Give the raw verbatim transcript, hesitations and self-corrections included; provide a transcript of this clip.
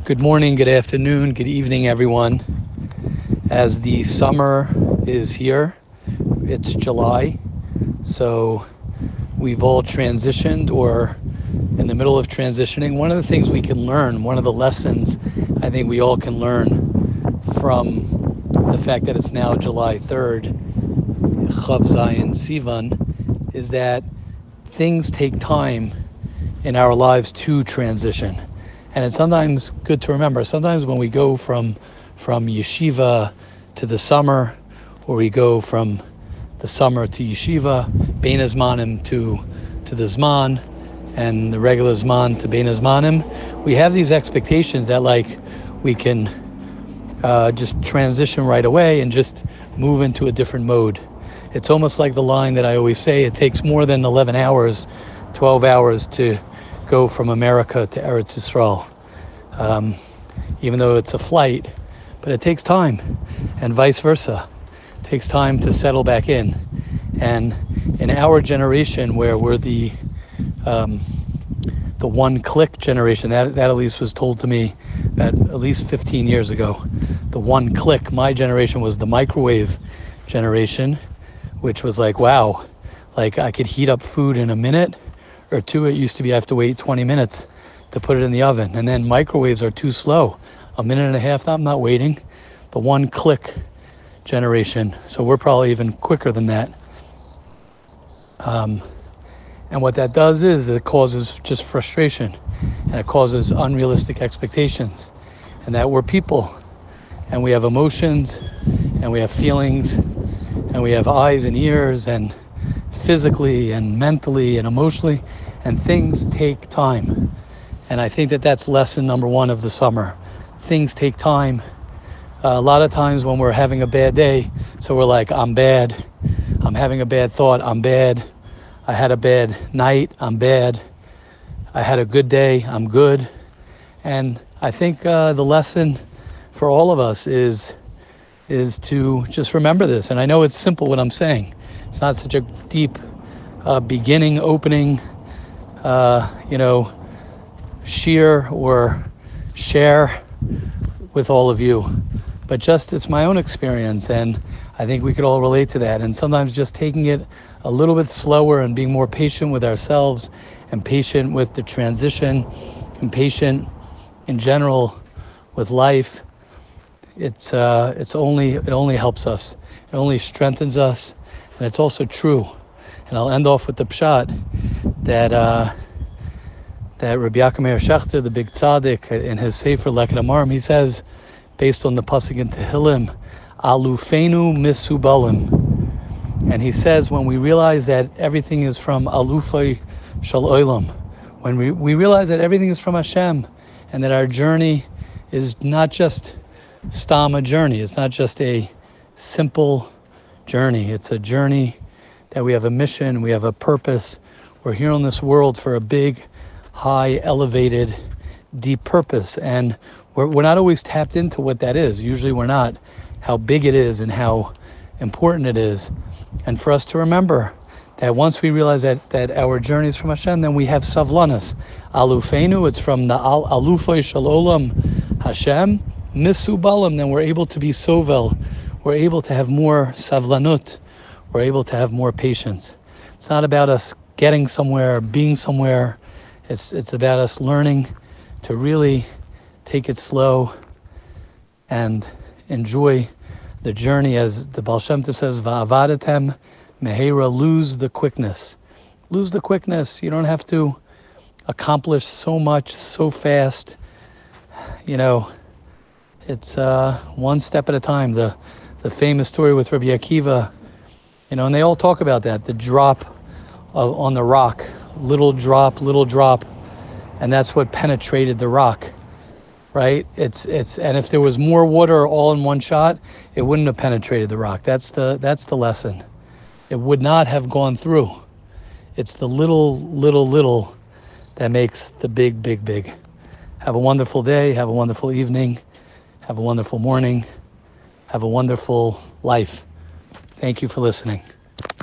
Good morning, good afternoon, good evening, everyone. As the summer is here, it's July, so we've all transitioned or in the middle of transitioning. One of the things we can learn, one of the lessons I think we all can learn from the fact that it's now July third, Chav Zayin Sivan, is that things take time in our lives to transition. And it's sometimes good to remember, sometimes when we go from from yeshiva to the summer, or we go from the summer to yeshiva, bein hazmanim to to the zman, and the regular zman to bein hazmanim, we have these expectations that like we can uh, just transition right away and just move into a different mode. It's almost like the line that I always say, it takes more than eleven hours, twelve hours to go from America to Eretz Yisrael, um, even though it's a flight, but it takes time, and vice versa. It takes time to settle back in. And in our generation, where we're the um, the one-click generation, that that at least was told to me about at least fifteen years ago. The one click, my generation was the microwave generation, which was like, wow, like I could heat up food in a minute or two. It used to be I have to wait twenty minutes to put it in the oven, and then microwaves are too slow. A minute and a half, I'm not waiting. The one click generation, so we're probably even quicker than that. Um, and what that does is it causes just frustration, and it causes unrealistic expectations, and that we're people, and we have emotions, and we have feelings, and we have eyes and ears, and physically and mentally and emotionally, and things take time. And I think that that's lesson number one of the summer. Things take time. Uh, a lot of times when we're having a bad day, so we're like, I'm bad, I'm having a bad thought, I'm bad, I had a bad night, I'm bad, I had a good day, I'm good. And I think uh, the lesson for all of us is is to just remember this. And I know it's simple what I'm saying. It's not such a deep uh, beginning, opening, uh, you know, sheer or share with all of you. But just it's my own experience, and I think we could all relate to that. And sometimes just taking it a little bit slower and being more patient with ourselves and patient with the transition and patient in general with life. It's uh, it's only it only helps us. It only strengthens us. And it's also true. And I'll end off with the pshat that uh, that Rabbi Yaakov Meir Shechter, the big tzaddik, in his Sefer Leket Amarim, he says, based on the pasuk in Tehillim, Alufenu misubalim. And he says, when we realize that everything is from Alufay Shal Olam, when we, we realize that everything is from Hashem, and that our journey is not just stam a journey, it's not just a simple journey. It's a journey that we have a mission, we have a purpose. We're here on this world for a big, high, elevated, deep purpose. And we're, we're not always tapped into what that is. Usually we're not, how big it is and how important it is. And for us to remember that once we realize that, that our journey is from Hashem, then we have savlanas. Alufenu, it's from the al, Alufay Shal Olam Hashem. Misubalim, then we're able to be sovel. We're able to have more savlanut. We're able to have more patience. It's not about us getting somewhere, being somewhere. It's it's about us learning to really take it slow and enjoy the journey. As the Baal Shem Tov says, Va'avadetem mehera, lose the quickness. Lose the quickness. You don't have to accomplish so much so fast. You know, it's uh, one step at a time. The the famous story with Rabbi Akiva, you know, and they all talk about that, the drop of, on the rock, little drop, little drop, and that's what penetrated the rock, right? It's it's and if there was more water all in one shot, it wouldn't have penetrated the rock. That's the that's the lesson. It would not have gone through. It's the little, little, little that makes the big, big, big. Have a wonderful day. Have a wonderful evening. Have a wonderful morning. Have a wonderful life. Thank you for listening.